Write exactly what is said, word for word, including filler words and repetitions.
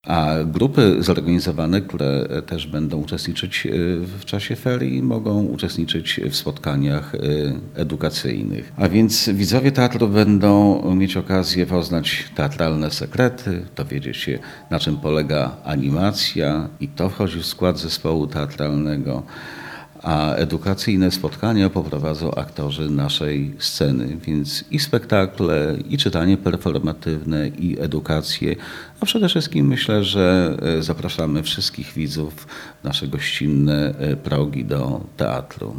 A grupy zorganizowane, które też będą uczestniczyć w czasie ferii, mogą uczestniczyć w spotkaniach edukacyjnych. A więc widzowie teatru będą mieć okazję poznać teatralne sekrety, dowiedzieć się, na czym polega animacja i to wchodzi w skład zespołu teatralnego. A edukacyjne spotkania poprowadzą aktorzy naszej sceny, więc i spektakle, i czytanie performatywne, i edukacje. A przede wszystkim myślę, że zapraszamy wszystkich widzów w nasze gościnne progi do teatru.